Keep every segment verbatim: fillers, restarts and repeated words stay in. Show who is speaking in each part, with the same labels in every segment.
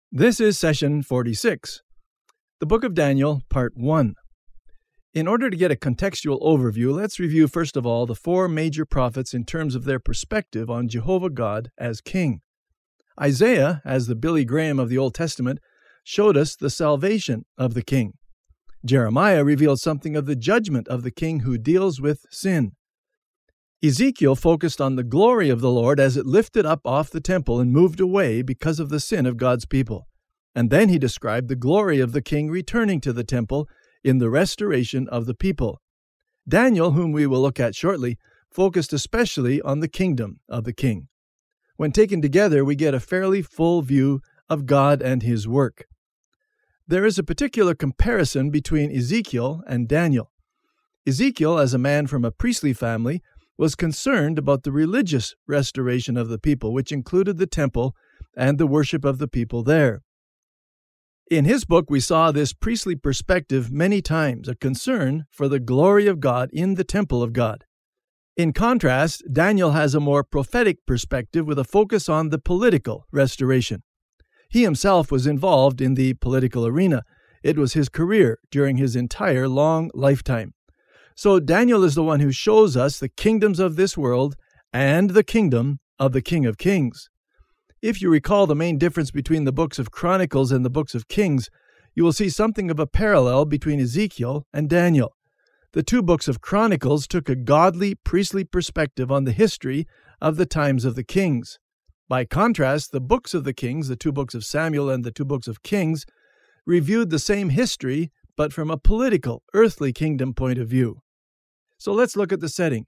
Speaker 1: This is session forty-six, the Book of Daniel, Part one. In order to get a contextual overview, let's review first of all the four major prophets in terms of their perspective on Jehovah God as King. Isaiah, as the Billy Graham of the Old Testament, showed us the salvation of the King. Jeremiah revealed something of the judgment of the King who deals with sin. Ezekiel focused on the glory of the Lord as it lifted up off the temple and moved away because of the sin of God's people. And then he described the glory of the King returning to the temple in the restoration of the people. Daniel, whom we will look at shortly, focused especially on the kingdom of the King. When taken together, we get a fairly full view of God and his work. There is a particular comparison between Ezekiel and Daniel. Ezekiel, as a man from a priestly family, was concerned about the religious restoration of the people, which included the temple and the worship of the people there. In his book, we saw this priestly perspective many times, a concern for the glory of God in the temple of God. In contrast, Daniel has a more prophetic perspective with a focus on the political restoration. He himself was involved in the political arena. It was his career during his entire long lifetime. So Daniel is the one who shows us the kingdoms of this world and the kingdom of the King of Kings. If you recall the main difference between the books of Chronicles and the books of Kings, you will see something of a parallel between Ezekiel and Daniel. The two books of Chronicles took a godly, priestly perspective on the history of the times of the kings. By contrast, the books of the kings, the two books of Samuel and the two books of Kings, reviewed the same history, but from a political, earthly kingdom point of view. So let's look at the setting.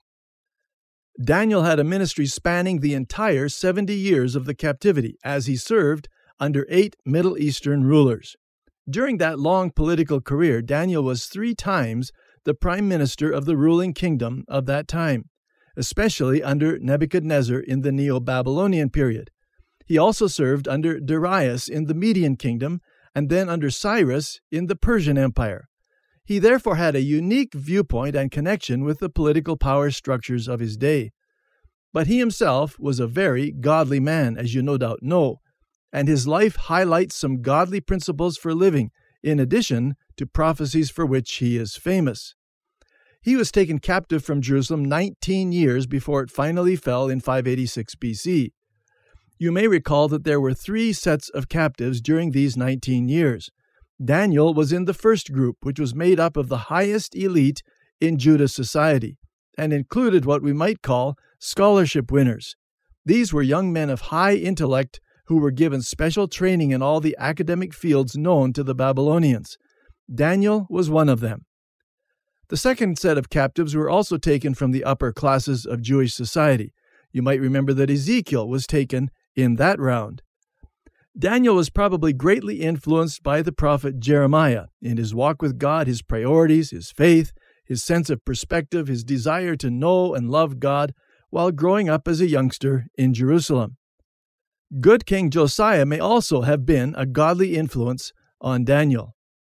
Speaker 1: Daniel had a ministry spanning the entire seventy years of the captivity as he served under eight Middle Eastern rulers. During that long political career, Daniel was three times the prime minister of the ruling kingdom of that time, especially under Nebuchadnezzar in the Neo-Babylonian period. He also served under Darius in the Median kingdom and then under Cyrus in the Persian Empire. He therefore had a unique viewpoint and connection with the political power structures of his day. But he himself was a very godly man, as you no doubt know, and his life highlights some godly principles for living, in addition to prophecies for which he is famous. He was taken captive from Jerusalem nineteen years before it finally fell in five eighty-six B C. You may recall that there were three sets of captives during these nineteen years. Daniel was in the first group, which was made up of the highest elite in Judah's society, and included what we might call scholarship winners. These were young men of high intellect who were given special training in all the academic fields known to the Babylonians. Daniel was one of them. The second set of captives were also taken from the upper classes of Jewish society. You might remember that Ezekiel was taken in that round. Daniel was probably greatly influenced by the prophet Jeremiah in his walk with God, his priorities, his faith, his sense of perspective, his desire to know and love God while growing up as a youngster in Jerusalem. Good King Josiah may also have been a godly influence on Daniel.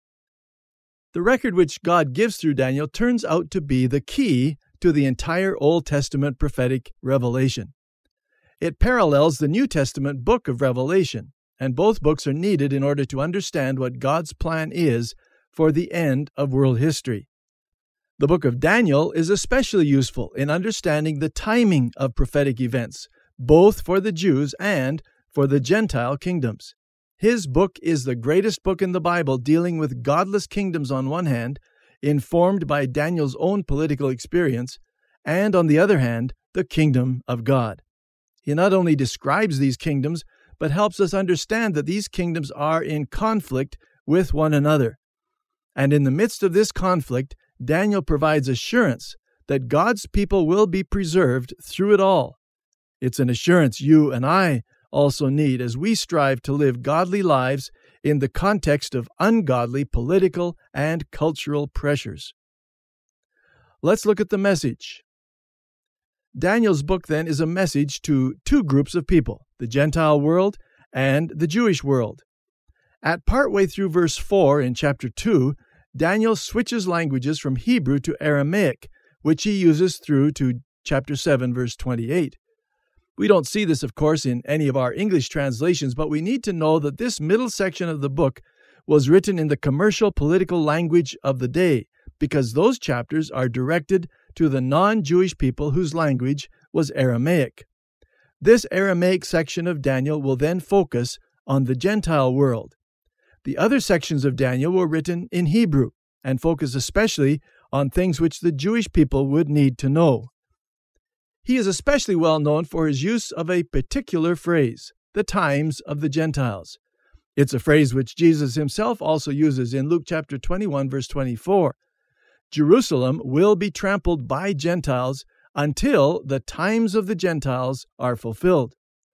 Speaker 1: The record which God gives through Daniel turns out to be the key to the entire Old Testament prophetic revelation. It parallels the New Testament book of Revelation, and both books are needed in order to understand what God's plan is for the end of world history. The book of Daniel is especially useful in understanding the timing of prophetic events, both for the Jews and for the Gentile kingdoms. His book is the greatest book in the Bible dealing with godless kingdoms on one hand, informed by Daniel's own political experience, and on the other hand, the kingdom of God. He not only describes these kingdoms, but helps us understand that these kingdoms are in conflict with one another. And in the midst of this conflict, Daniel provides assurance that God's people will be preserved through it all. It's an assurance you and I also need as we strive to live godly lives in the context of ungodly political and cultural pressures. Let's look at the message. Daniel's book, then, is a message to two groups of people, the Gentile world and the Jewish world. At partway through verse four in chapter two, Daniel switches languages from Hebrew to Aramaic, which he uses through to chapter seven, verse twenty-eight. We don't see this, of course, in any of our English translations, but we need to know that this middle section of the book was written in the commercial political language of the day, because those chapters are directed to the non-Jewish people whose language was Aramaic. This Aramaic section of Daniel will then focus on the Gentile world. The other sections of Daniel were written in Hebrew and focus especially on things which the Jewish people would need to know. He is especially well known for his use of a particular phrase, the times of the Gentiles. It's a phrase which Jesus himself also uses in Luke chapter twenty-one, verse twenty-four. Jerusalem will be trampled by Gentiles until the times of the Gentiles are fulfilled.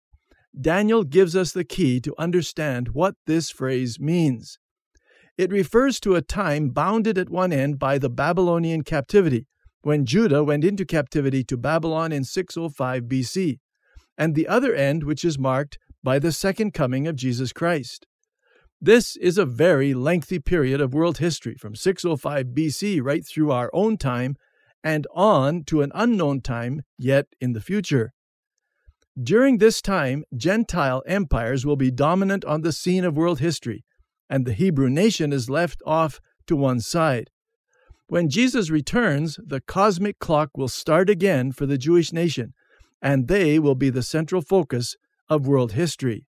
Speaker 1: Daniel gives us the key to understand what this phrase means. It refers to a time bounded at one end by the Babylonian captivity, when Judah went into captivity to Babylon in six oh five B C, and the other end which is marked by the second coming of Jesus Christ. This is a very lengthy period of world history, from six oh five B C right through our own time and on to an unknown time yet in the future. During this time, Gentile empires will be dominant on the scene of world history, and the Hebrew nation is left off to one side. When Jesus returns, the cosmic clock will start again for the Jewish nation, and they will be the central focus of world history.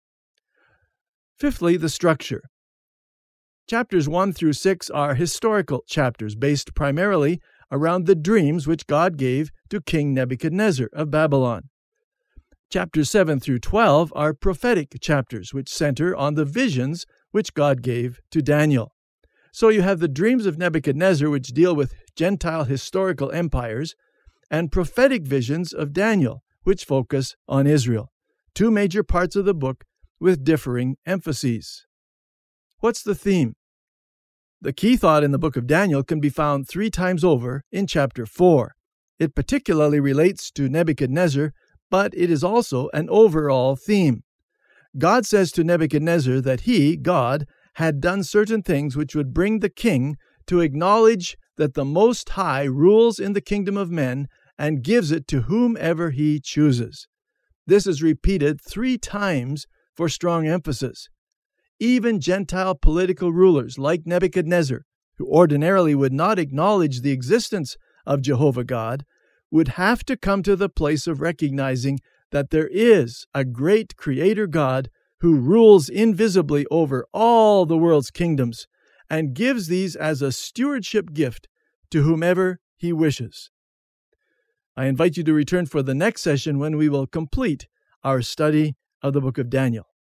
Speaker 1: Fifthly, the structure. Chapters one through six are historical chapters based primarily around the dreams which God gave to King Nebuchadnezzar of Babylon. Chapters seven through twelve are prophetic chapters which center on the visions which God gave to Daniel. So you have the dreams of Nebuchadnezzar, which deal with Gentile historical empires, and prophetic visions of Daniel, which focus on Israel. Two major parts of the book with differing emphases. What's the theme? The key thought in the book of Daniel can be found three times over in chapter four. It particularly relates to Nebuchadnezzar, but it is also an overall theme. God says to Nebuchadnezzar that he, God, had done certain things which would bring the king to acknowledge that the Most High rules in the kingdom of men and gives it to whomever he chooses. This is repeated three times for strong emphasis. Even Gentile political rulers like Nebuchadnezzar, who ordinarily would not acknowledge the existence of Jehovah God, would have to come to the place of recognizing that there is a great Creator God who rules invisibly over all the world's kingdoms and gives these as a stewardship gift to whomever he wishes. I invite you to return for the next session when we will complete our study of the book of Daniel.